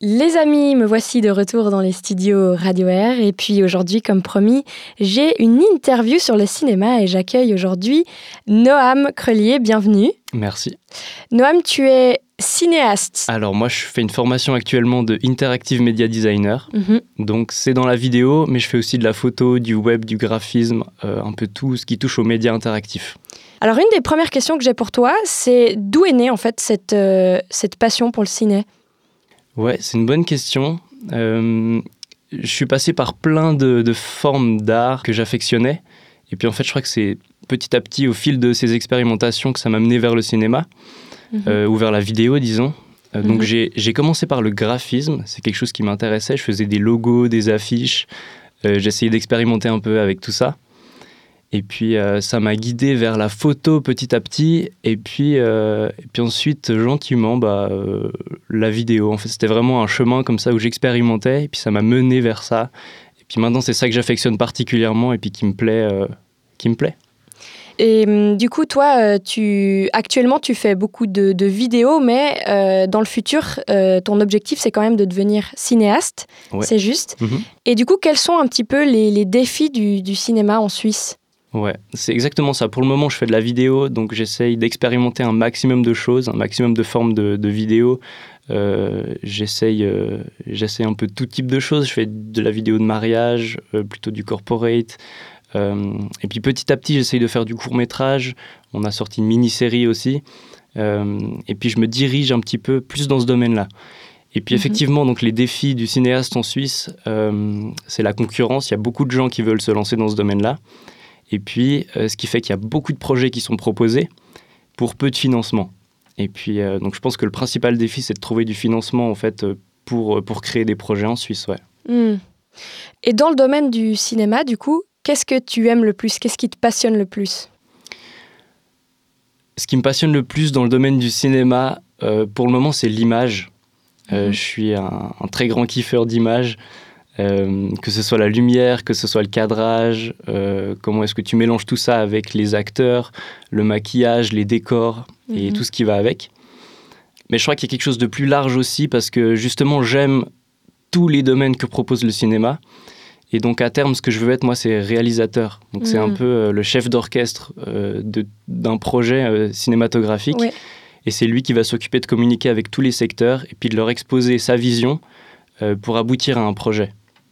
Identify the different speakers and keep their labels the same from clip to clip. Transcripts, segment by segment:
Speaker 1: Les amis, me voici de retour dans les studios Radio Air et puis aujourd'hui, comme promis, j'ai une interview sur le cinéma et j'accueille aujourd'hui Noam Crelier, bienvenue.
Speaker 2: Merci.
Speaker 1: Noam, tu es cinéaste.
Speaker 2: Alors moi, je fais une formation actuellement de Interactive Media Designer, donc c'est dans la vidéo, mais je fais aussi de la photo, du web, du graphisme, un peu tout ce qui touche aux médias interactifs.
Speaker 1: Alors une des premières questions que j'ai pour toi, c'est d'où est née en fait cette passion pour le ciné ?
Speaker 2: Ouais, c'est une bonne question. Je suis passé par plein de formes d'art que j'affectionnais. Et puis en fait, je crois que c'est petit à petit, au fil de ces expérimentations, que ça m'a mené vers le cinéma, ou vers la vidéo, disons. Donc j'ai commencé par le graphisme. C'est quelque chose qui m'intéressait. Je faisais des logos, des affiches. J'essayais d'expérimenter un peu avec tout ça. Et puis ça m'a guidé vers la photo petit à petit. Et puis ensuite, gentiment, la vidéo. En fait, c'était vraiment un chemin comme ça où j'expérimentais. Et puis ça m'a mené vers ça. Et puis maintenant, c'est ça que j'affectionne particulièrement et puis qui me plaît.
Speaker 1: Et du coup, toi, actuellement, tu fais beaucoup de vidéos, mais dans le futur, ton objectif, c'est quand même de devenir cinéaste.
Speaker 2: Ouais.
Speaker 1: C'est juste. Et du coup, quels sont un petit peu les défis du cinéma en Suisse ?
Speaker 2: Ouais, c'est exactement ça. Pour le moment, je fais de la vidéo, donc j'essaye d'expérimenter un maximum de choses, un maximum de formes de vidéos. J'essaye un peu tout type de choses. Je fais de la vidéo de mariage, plutôt du corporate. Et puis petit à petit, j'essaye de faire du court-métrage. On a sorti une mini-série aussi. Et puis je me dirige un petit peu plus dans ce domaine-là. Et puis effectivement, donc, les défis du cinéaste en Suisse, c'est la concurrence. Il y a beaucoup de gens qui veulent se lancer dans ce domaine-là. Et puis, ce qui fait qu'il y a beaucoup de projets qui sont proposés pour peu de financement. Et puis, donc je pense que le principal défi, c'est de trouver du financement en fait, pour créer des projets en Suisse. Ouais.
Speaker 1: Et dans le domaine du cinéma, du coup, qu'est-ce que tu aimes le plus ? Qu'est-ce qui te passionne le plus ?
Speaker 2: Ce qui me passionne le plus dans le domaine du cinéma, pour le moment, c'est l'image. Je suis un très grand kiffeur d'images. Que ce soit la lumière, que ce soit le cadrage, comment est-ce que tu mélanges tout ça avec les acteurs, le maquillage, les décors et tout ce qui va avec. Mais je crois qu'il y a quelque chose de plus large aussi parce que justement j'aime tous les domaines que propose le cinéma et donc à terme ce que je veux être moi c'est réalisateur. Donc c'est un peu le chef d'orchestre d'un projet cinématographique et c'est lui qui va s'occuper de communiquer avec tous les secteurs et puis de leur exposer sa vision pour aboutir à un projet.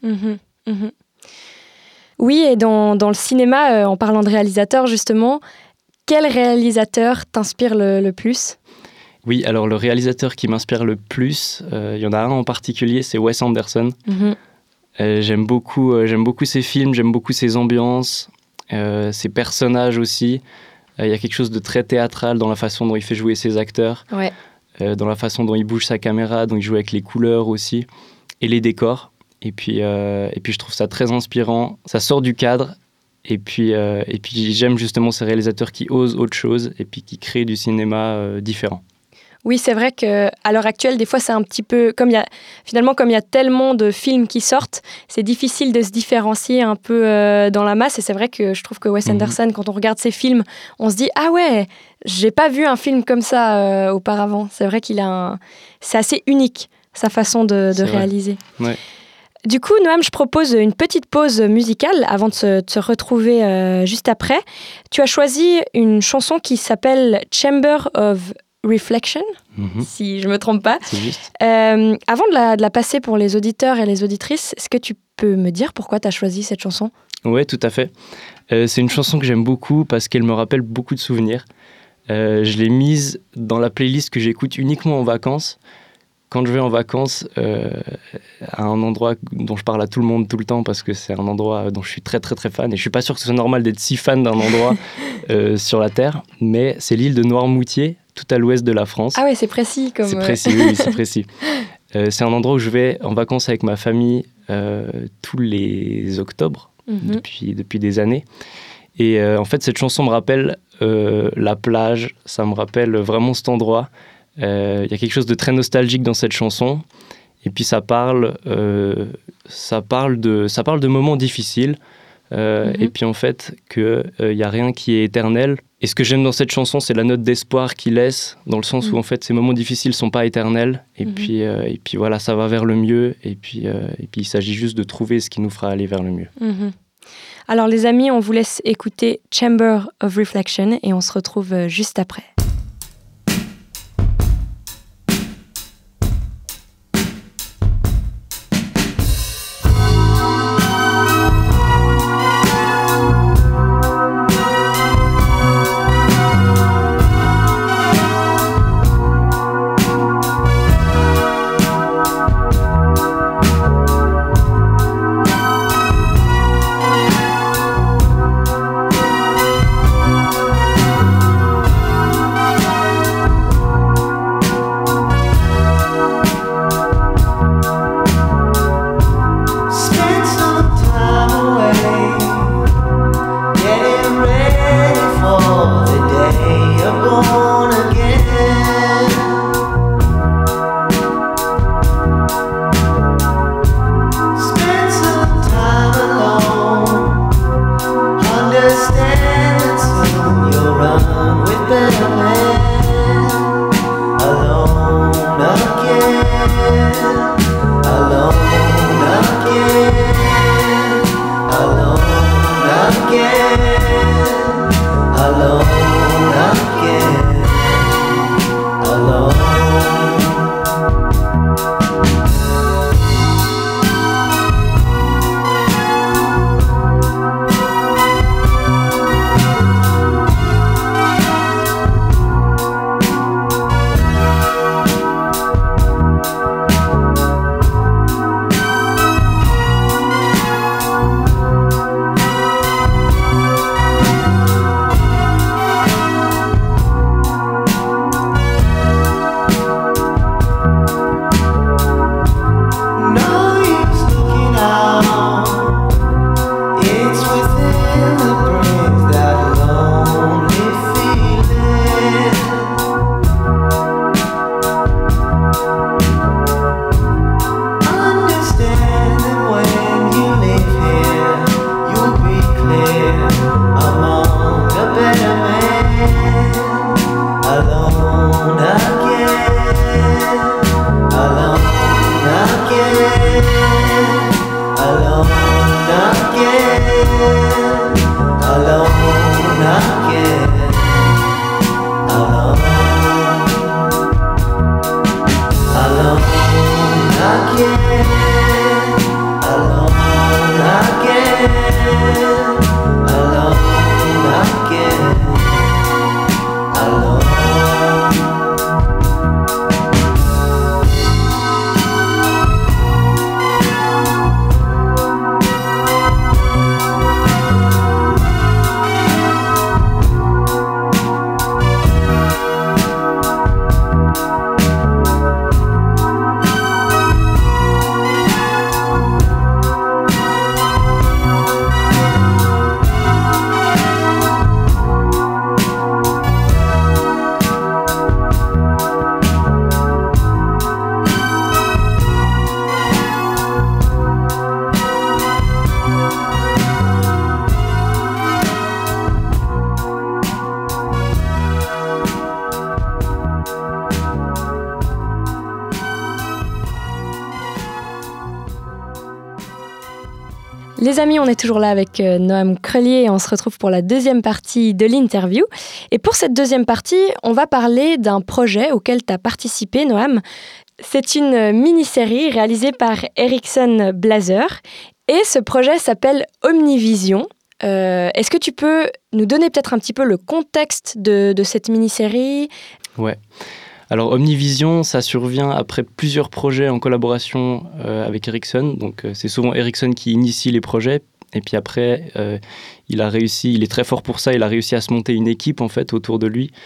Speaker 1: Oui, et dans le cinéma, en parlant de réalisateur, justement, quel réalisateur t'inspire le plus ?
Speaker 2: Oui, alors le réalisateur qui m'inspire le plus, il y en a un en particulier, c'est Wes Anderson. J'aime beaucoup ses films, j'aime beaucoup ses ambiances, ses personnages aussi. Il y a quelque chose de très théâtral dans la façon dont il fait jouer ses acteurs, dans la façon dont il bouge sa caméra, dont il joue avec les couleurs aussi, et les décors. Et puis je trouve ça très inspirant. Ça sort du cadre. Et puis j'aime justement ces réalisateurs qui osent autre chose et puis qui créent du cinéma différent.
Speaker 1: Oui, c'est vrai qu'à l'heure actuelle, des fois, c'est un petit peu... Comme il y a tellement de films qui sortent, c'est difficile de se différencier un peu dans la masse. Et c'est vrai que je trouve que Wes Anderson, quand on regarde ses films, on se dit « Ah ouais, j'ai pas vu un film comme ça auparavant. » C'est vrai c'est assez unique, sa façon de réaliser.
Speaker 2: Ouais.
Speaker 1: Du coup, Noam, je propose une petite pause musicale avant de se retrouver juste après. Tu as choisi une chanson qui s'appelle « Chamber of Reflection », si je ne me trompe pas.
Speaker 2: C'est juste.
Speaker 1: Avant de la passer pour les auditeurs et les auditrices, est-ce que tu peux me dire pourquoi tu as choisi cette chanson ?
Speaker 2: Oui, tout à fait. C'est une chanson que j'aime beaucoup parce qu'elle me rappelle beaucoup de souvenirs. Je l'ai mise dans la playlist que j'écoute uniquement en vacances. Quand je vais en vacances à un endroit dont je parle à tout le monde tout le temps parce que c'est un endroit dont je suis très très très fan et je suis pas sûr que ce soit normal d'être si fan d'un endroit sur la Terre, mais c'est l'île de Noirmoutier, tout à l'ouest de la France.
Speaker 1: Ah ouais, c'est précis comme...
Speaker 2: C'est précis, oui, c'est précis. C'est un endroit où je vais en vacances avec ma famille tous les octobres depuis des années. Et en fait, cette chanson me rappelle la plage, ça me rappelle vraiment cet endroit. Il y a quelque chose de très nostalgique dans cette chanson et puis ça parle de moments difficiles et puis en fait qu'il n'y a rien qui est éternel. Et ce que j'aime dans cette chanson, c'est la note d'espoir qu'il laisse, dans le sens où en fait ces moments difficiles ne sont pas éternels, et puis voilà, ça va vers le mieux, et puis il s'agit juste de trouver ce qui nous fera aller vers le mieux.
Speaker 1: Alors les amis, on vous laisse écouter Chamber of Reflection et on se retrouve juste après. Les amis, on est toujours là avec Noam Krelier et on se retrouve pour la deuxième partie de l'interview. Et pour cette deuxième partie, on va parler d'un projet auquel tu as participé, Noam. C'est une mini-série réalisée par Ericsson Blazer et ce projet s'appelle Omnivision. Est-ce que tu peux nous donner peut-être un petit peu le contexte de cette mini-série ?
Speaker 2: Ouais. Alors Omnivision, ça survient après plusieurs projets en collaboration avec Ericsson. Donc c'est souvent Ericsson qui initie les projets. Et puis après, il est très fort pour ça. Il a réussi à se monter une équipe en fait autour de lui,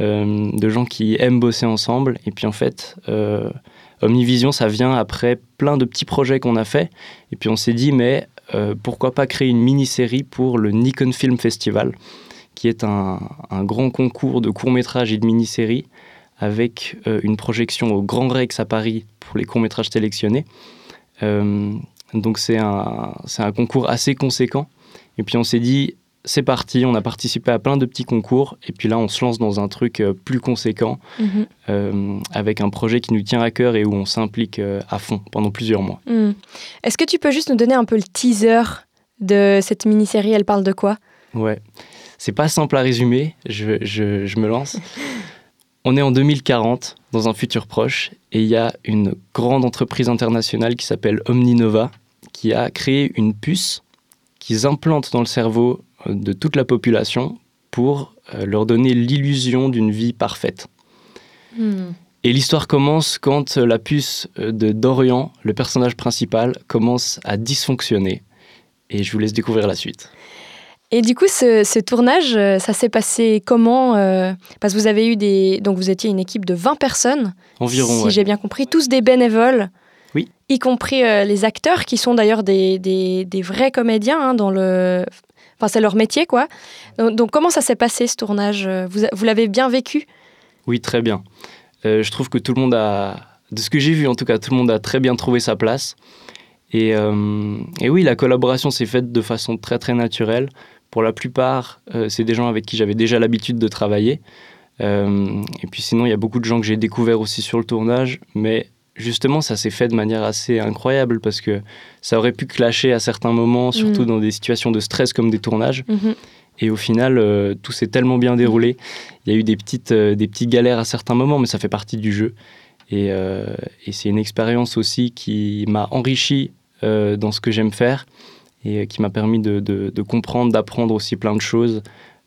Speaker 2: de gens qui aiment bosser ensemble. Et puis en fait, Omnivision, ça vient après plein de petits projets qu'on a fait. Et puis on s'est dit, mais pourquoi pas créer une mini-série pour le Nikon Film Festival, qui est un grand concours de courts-métrages et de mini-séries, avec une projection au Grand Rex à Paris pour les courts-métrages sélectionnés. Donc c'est un concours assez conséquent. Et puis on s'est dit, c'est parti, on a participé à plein de petits concours. Et puis là, on se lance dans un truc plus conséquent, avec un projet qui nous tient à cœur et où on s'implique à fond pendant plusieurs mois.
Speaker 1: Est-ce que tu peux juste nous donner un peu le teaser de cette mini-série? Elle parle de quoi?
Speaker 2: Ouais, c'est pas simple à résumer, je me lance. On est en 2040, dans un futur proche, et il y a une grande entreprise internationale qui s'appelle Omninova, qui a créé une puce qu'ils implantent dans le cerveau de toute la population pour leur donner l'illusion d'une vie parfaite. Et l'histoire commence quand la puce de Dorian, le personnage principal, commence à dysfonctionner. Et je vous laisse découvrir la suite.
Speaker 1: Et du coup, ce tournage, ça s'est passé comment? Parce que vous avez eu donc vous étiez une équipe de 20 personnes,
Speaker 2: environ,
Speaker 1: si j'ai bien compris, tous des bénévoles,
Speaker 2: oui.
Speaker 1: Y compris les acteurs, qui sont d'ailleurs des vrais comédiens, hein, enfin, c'est leur métier, quoi. Donc comment ça s'est passé, ce tournage? Vous l'avez bien vécu?
Speaker 2: Oui, très bien. Je trouve que tout le monde de ce que j'ai vu en tout cas, tout le monde a très bien trouvé sa place. Et oui, la collaboration s'est faite de façon très très naturelle. Pour la plupart, c'est des gens avec qui j'avais déjà l'habitude de travailler. Et puis sinon, il y a beaucoup de gens que j'ai découverts aussi sur le tournage. Mais justement, ça s'est fait de manière assez incroyable parce que ça aurait pu clasher à certains moments, surtout dans des situations de stress comme des tournages. Et au final, tout s'est tellement bien déroulé. Il y a eu des petites galères à certains moments, mais ça fait partie du jeu. Et c'est une expérience aussi qui m'a enrichi dans ce que j'aime faire et qui m'a permis de comprendre, d'apprendre aussi plein de choses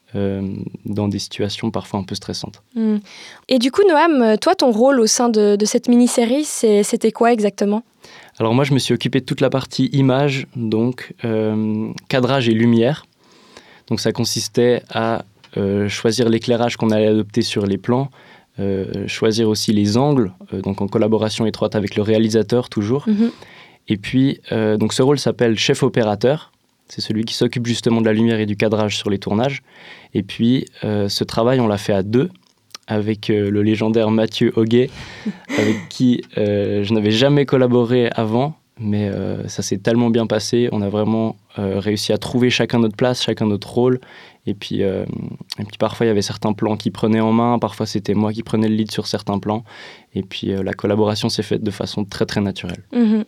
Speaker 2: dans des situations parfois un peu stressantes.
Speaker 1: Et du coup, Noam, toi, ton rôle au sein de cette mini-série, c'était quoi exactement?
Speaker 2: Alors moi, je me suis occupé de toute la partie image, donc cadrage et lumière. Donc ça consistait à choisir l'éclairage qu'on allait adopter sur les plans, choisir aussi les angles, donc en collaboration étroite avec le réalisateur toujours. Et puis, donc ce rôle s'appelle chef opérateur. C'est celui qui s'occupe justement de la lumière et du cadrage sur les tournages. Et puis, ce travail, on l'a fait à deux, avec le légendaire Mathieu Hoguet, avec qui je n'avais jamais collaboré avant. Mais ça s'est tellement bien passé. On a vraiment réussi à trouver chacun notre place, chacun notre rôle. Et puis parfois, il y avait certains plans qui prenaient en main. Parfois, c'était moi qui prenais le lead sur certains plans. Et puis, la collaboration s'est faite de façon très, très naturelle.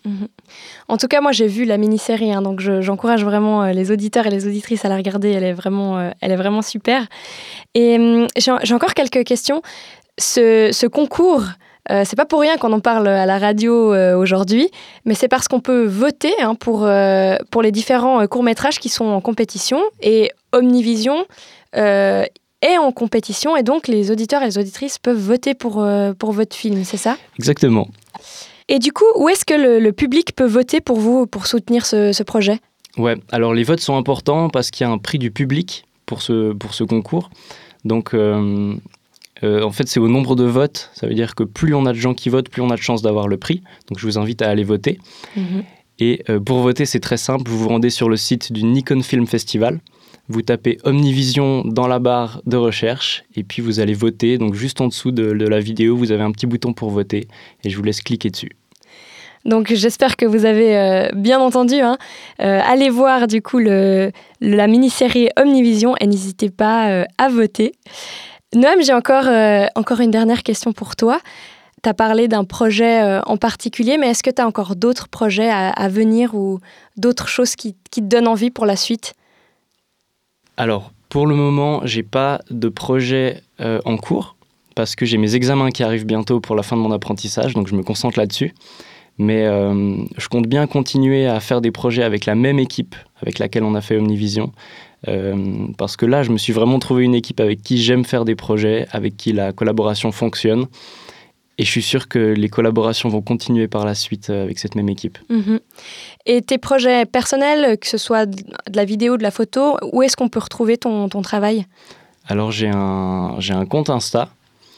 Speaker 1: En tout cas, moi, j'ai vu la mini-série. Hein, donc, j'encourage vraiment les auditeurs et les auditrices à la regarder. Elle est vraiment super. Et j'ai encore quelques questions. Ce concours... c'est pas pour rien qu'on en parle à la radio aujourd'hui, mais c'est parce qu'on peut voter pour les différents courts-métrages qui sont en compétition. Et Omnivision est en compétition, et donc les auditeurs et les auditrices peuvent voter pour votre film, c'est ça?
Speaker 2: Exactement.
Speaker 1: Et du coup, où est-ce que le public peut voter pour vous, pour soutenir ce projet?
Speaker 2: Ouais, alors les votes sont importants parce qu'il y a un prix du public pour ce concours. Donc... en fait, c'est au nombre de votes. Ça veut dire que plus on a de gens qui votent, plus on a de chances d'avoir le prix. Donc, je vous invite à aller voter. Et pour voter, c'est très simple. Vous vous rendez sur le site du Nikon Film Festival. Vous tapez Omnivision dans la barre de recherche. Et puis, vous allez voter. Donc, juste en dessous de la vidéo, vous avez un petit bouton pour voter. Et je vous laisse cliquer dessus.
Speaker 1: Donc, j'espère que vous avez bien entendu. Allez voir, du coup, la mini-série Omnivision. Et n'hésitez pas à voter. Noam, j'ai encore une dernière question pour toi. Tu as parlé d'un projet en particulier, mais est-ce que tu as encore d'autres projets à venir ou d'autres choses qui te donnent envie pour la suite?
Speaker 2: Alors, pour le moment, j'ai pas de projet en cours parce que j'ai mes examens qui arrivent bientôt pour la fin de mon apprentissage, donc je me concentre là-dessus. Mais je compte bien continuer à faire des projets avec la même équipe avec laquelle on a fait Omnivision. Parce que là, je me suis vraiment trouvé une équipe avec qui j'aime faire des projets, avec qui la collaboration fonctionne. Et je suis sûr que les collaborations vont continuer par la suite avec cette même équipe.
Speaker 1: Et tes projets personnels, que ce soit de la vidéo, de la photo, où est-ce qu'on peut retrouver ton travail? Alors,
Speaker 2: j'ai un compte Insta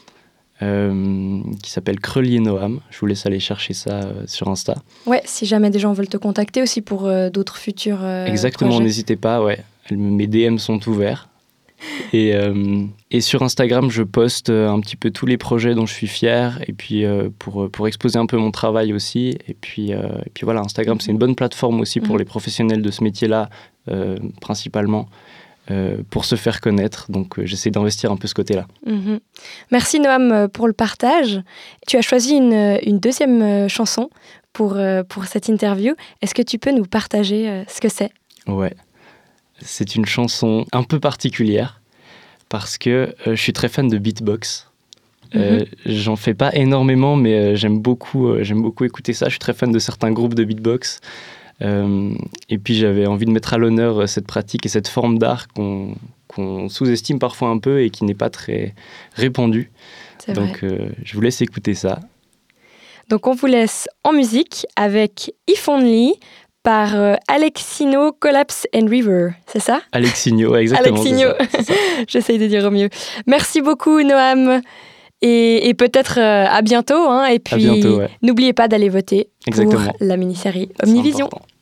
Speaker 2: qui s'appelle Crelier Noam. Je vous laisse aller chercher ça sur Insta.
Speaker 1: Ouais, si jamais des gens veulent te contacter aussi pour d'autres futurs
Speaker 2: Exactement,
Speaker 1: projets.
Speaker 2: N'hésitez pas, ouais. Mes DM sont ouverts. Et sur Instagram, je poste un petit peu tous les projets dont je suis fier, et puis pour exposer un peu mon travail aussi. Et puis voilà, Instagram, c'est une bonne plateforme aussi pour les professionnels de ce métier-là, principalement, pour se faire connaître. Donc j'essaie d'investir un peu ce côté-là.
Speaker 1: Merci Noam pour le partage. Tu as choisi une deuxième chanson pour cette interview. Est-ce que tu peux nous partager ce que c'est ?
Speaker 2: Ouais, c'est une chanson un peu particulière parce que je suis très fan de beatbox. J'en fais pas énormément, mais j'aime beaucoup écouter ça. Je suis très fan de certains groupes de beatbox. Et puis j'avais envie de mettre à l'honneur cette pratique et cette forme d'art qu'on sous-estime parfois un peu et qui n'est pas très répandue. Donc je vous laisse écouter ça.
Speaker 1: Donc on vous laisse en musique avec If Only par Alexino, Collapse and River, c'est ça ?
Speaker 2: Alexino, exactement.
Speaker 1: Alexino, c'est ça. J'essaye de dire au mieux. Merci beaucoup Noam, et peut-être à bientôt. Et puis
Speaker 2: à bientôt, ouais.
Speaker 1: N'oubliez pas d'aller voter pour la mini-série Omnivision.